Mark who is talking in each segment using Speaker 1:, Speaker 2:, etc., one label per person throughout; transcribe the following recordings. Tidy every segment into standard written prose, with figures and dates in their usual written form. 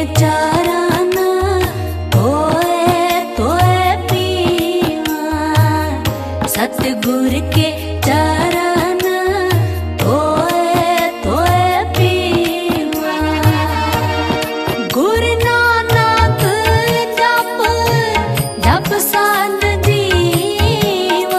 Speaker 1: चाराना होए तोए पीवा सतगुर के चाराना होए तोए पीवा गुरु नानक जप जप साध जीवा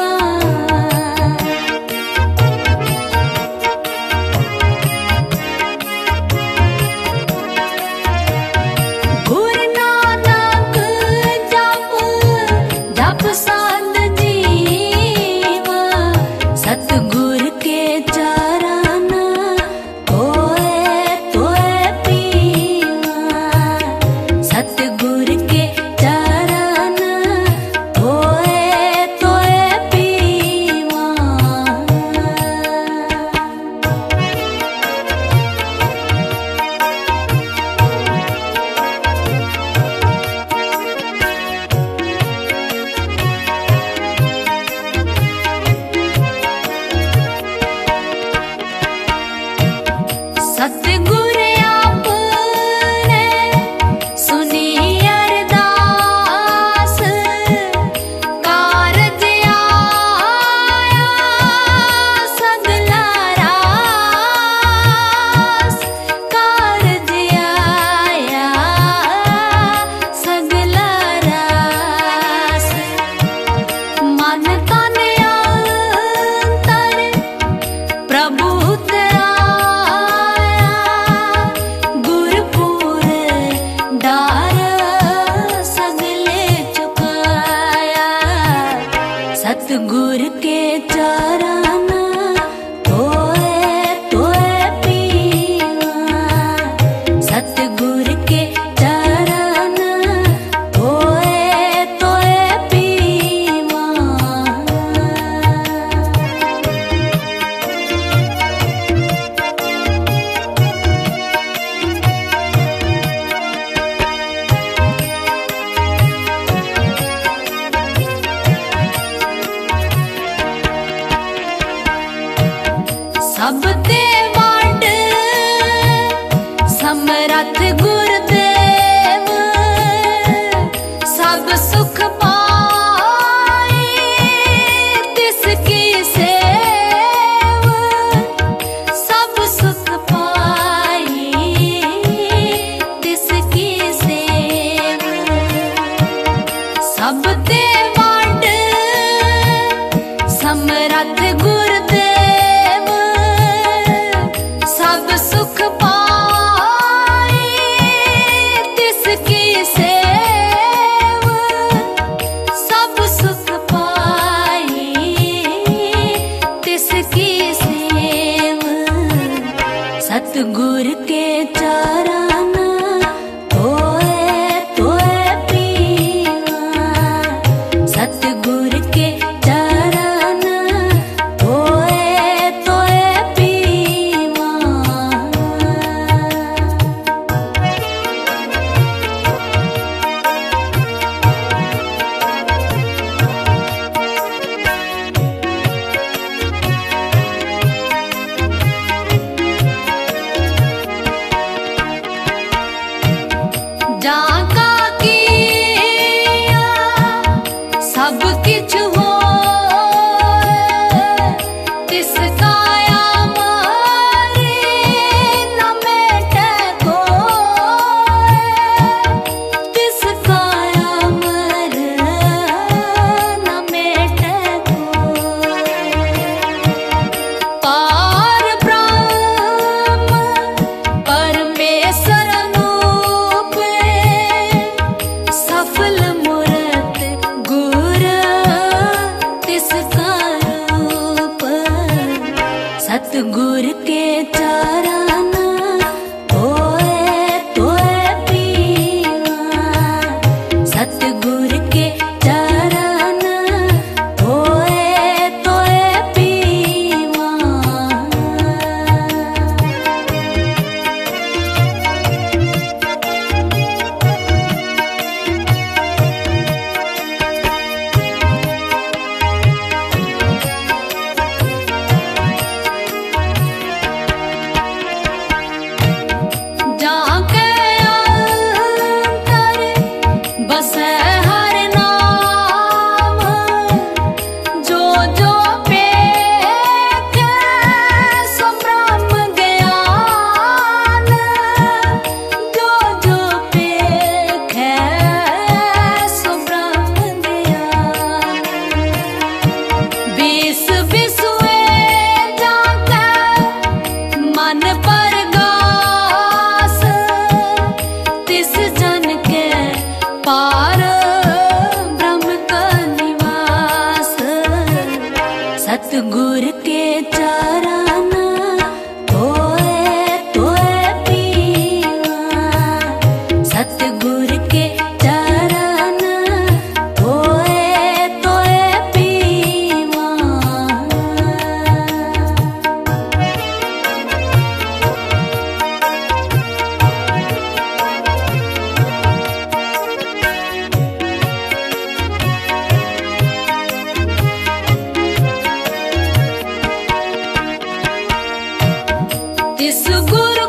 Speaker 1: गुरु नानक जप जप साध जीवा सतगुर के चाराना होए तोए पीवा सतगुर के चाराना होए तोए पीवा सतगुर आपने सुनी अरदास कारज आया सगला रास कारज आया सगला रास मन तन अंतर प्रभु आया गुरपुर डार सगले चुकाया सतगुर के चाराना होए तोए पीवा सतगुर के चाराना होए तोए पीवा सब ते वाट समरथ गुरुदेव सब सुख पाए तिसकी सेव सब सुख पाए तिसकी सेव सब ते वाट समरथ गुरुदेव सब सुख पाए तिसकी सेव सब सुख पाए तिसकी सेव सतगुर के चाराना होए तोए पीवा सतगुर के चाराना होए तोए पीवा जाका किया सब किछ होए तिसका मारे न मेटे कोय तिसका अमर न मेटे कोय पार ब्रह्म परमेश्वर रूप सफल मूरत गुर तिसका रूप सतगुर के चाराना होए तोए पीवा सतगुर के चाराना होए तोए पीवा मन परगास तिस जन के पार ब्रह्म का निवास। सतगुर के चरण तोए तोए पीवा, सतगुर के चरण तोए तोए पीवा। तिस गुरु